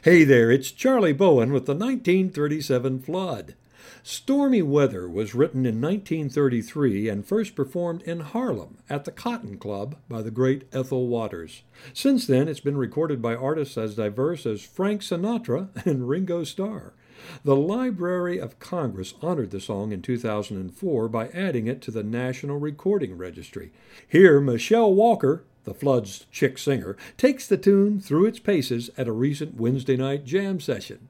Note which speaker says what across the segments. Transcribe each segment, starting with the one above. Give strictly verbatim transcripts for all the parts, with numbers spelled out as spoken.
Speaker 1: Hey there, it's Charlie Bowen with the nineteen thirty-seven flood. Stormy Weather was written in nineteen thirty-three and first performed in Harlem at the Cotton Club by the great Ethel Waters. Since then, it's been recorded by artists as diverse as Frank Sinatra and Ringo Starr. The Library of Congress honored the song in two thousand four by adding it to the National Recording Registry. Here, Michelle Walker, the Flood's chick singer, takes the tune through its paces at a recent Wednesday night jam session.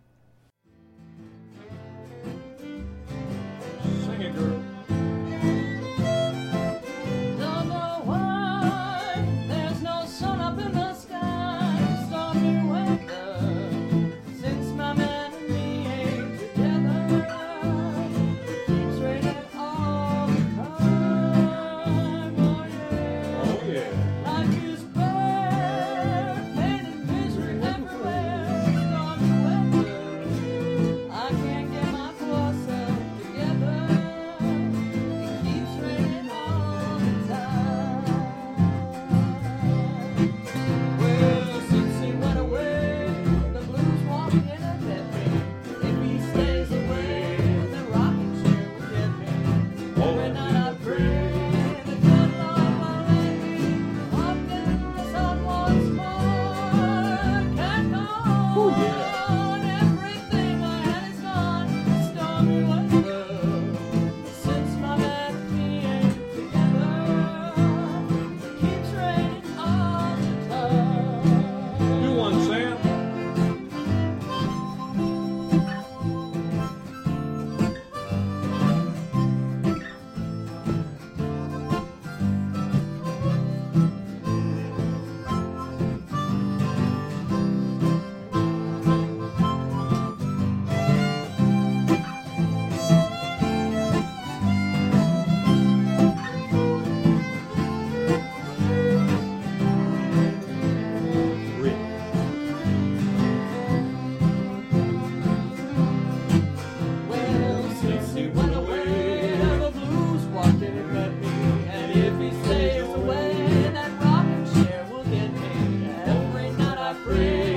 Speaker 2: Sing it, girl.
Speaker 3: Don't know why there's no sun up in the sky. Stormy weather since my man and me ain't together. Keeps raining all the time. Oh yeah.
Speaker 2: Oh, yeah.
Speaker 3: Life is bad, pain and misery everywhere. Stormy weather, I can't get my poor self together. It keeps raining all the time. Well, since he went away, the blues walk in and met me. If he stays away, the rocking chair will get me. Every night I pray the good Lord will let me walk in the sun once more. Can't go
Speaker 2: Oh, yeah.
Speaker 3: on, everything I had is gone. Stormy weather, since my man and me ain't together. It keeps raining all the time.
Speaker 2: Do one, Sam. Rick.
Speaker 3: Well, since he went away, the blues walked in and met me. And if he stays away, that rocking chair will get me. Every night I pray